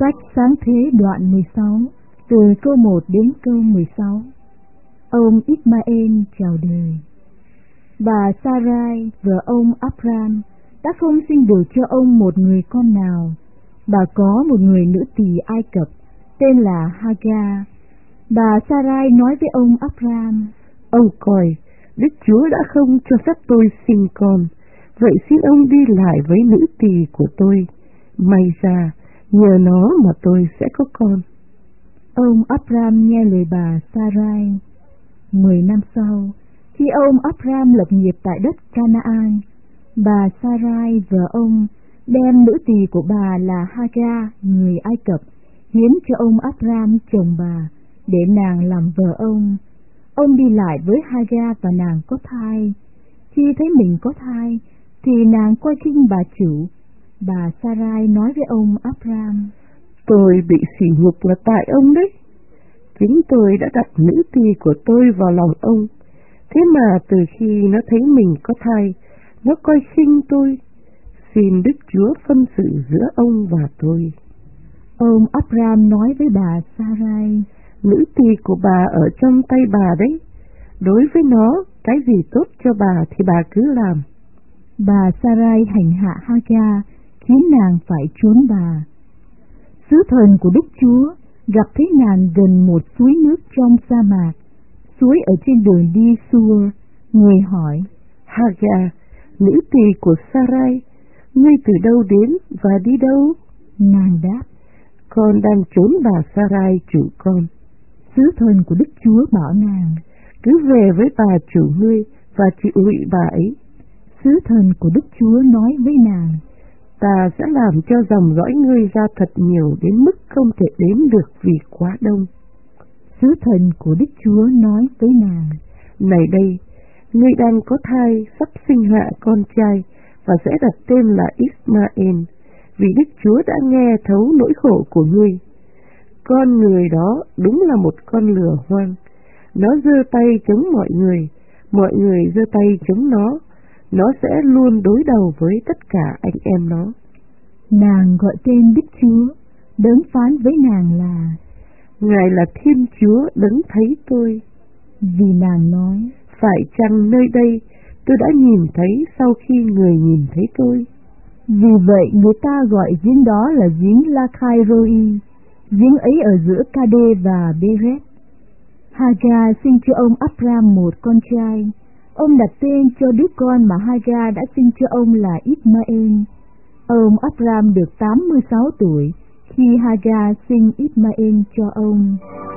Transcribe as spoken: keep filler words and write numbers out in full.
Sách Sáng Thế đoạn mười sáu, từ câu một đến câu mười sáu. Ông Ismael chào đời. Bà Sarai, vợ ông Abram, đã không sinh được cho ông một người con nào. Bà có một người nữ tỳ Ai Cập, tên là Hagar. Bà Sarai nói với ông Abram: Ông coi, Đức Chúa đã không cho phép tôi sinh con, vậy xin ông đi lại với nữ tỳ của tôi. May ra, nhờ nó mà tôi sẽ có con. Ông Abram nghe lời bà Sarai. Mười năm sau, khi ông Abram lập nghiệp tại đất Canaan, bà Sarai vợ ông đem nữ tỳ của bà là Hagar người Ai Cập hiến cho ông Abram chồng bà, để nàng làm vợ ông. Ông đi lại với Hagar và nàng có thai. Khi thấy mình có thai, thì nàng coi khinh bà chủ. Bà Sarai nói với ông Abram: Tôi bị sỉ nhục là tại ông đấy. Chính tôi đã đặt nữ tỳ của tôi vào lòng ông. Thế mà từ khi nó thấy mình có thai, nó coi khinh tôi. Xin Đức Chúa phân xử giữa ông và tôi. Ông Abram nói với bà Sarai: Nữ tỳ của bà ở trong tay bà đấy. Đối với nó, cái gì tốt cho bà thì bà cứ làm. Bà Sarai hành hạ Hagar, khiến nàng phải trốn bà. Sứ thần của Đức Chúa gặp thấy nàng gần một suối nước trong sa mạc, suối ở trên đường đi Shur. Người hỏi: Hagar, nữ tỳ của Sarai, ngươi từ đâu đến và đi đâu? Nàng đáp: Con đang trốn bà Sarai chủ con. Sứ thần của Đức Chúa bảo nàng: Cứ về với bà chủ ngươi và chịu lụy bà ấy. Sứ thần của Đức Chúa nói với nàng: Ta sẽ làm cho dòng dõi ngươi ra thật nhiều đến mức không thể đếm được vì quá đông. Sứ thần của Đức Chúa nói với nàng: Này đây, ngươi đang có thai, sắp sinh hạ con trai và sẽ đặt tên là Ismael, vì Đức Chúa đã nghe thấu nỗi khổ của ngươi. Con người đó đúng là một con lừa hoang. Nó giơ tay chống mọi người, mọi người giơ tay chống nó. Nó sẽ luôn đối đầu với tất cả anh em nó. Nàng gọi tên Đức Chúa, đấng phán với nàng là: Ngài là Thiên Chúa đấng thấy tôi. Vì nàng nói: Phải chăng nơi đây tôi đã nhìn thấy sau khi người nhìn thấy tôi? Vì vậy người ta gọi giếng đó là giếng Lakai Roi, giếng ấy ở giữa Kade và Beret. Hagar sinh cho ông Abram một con trai. Ông đặt tên cho đứa con mà Hagar đã sinh cho ông là Ismael. Ông Abram được tám mươi sáu tuổi khi Hagar sinh Ismael cho ông.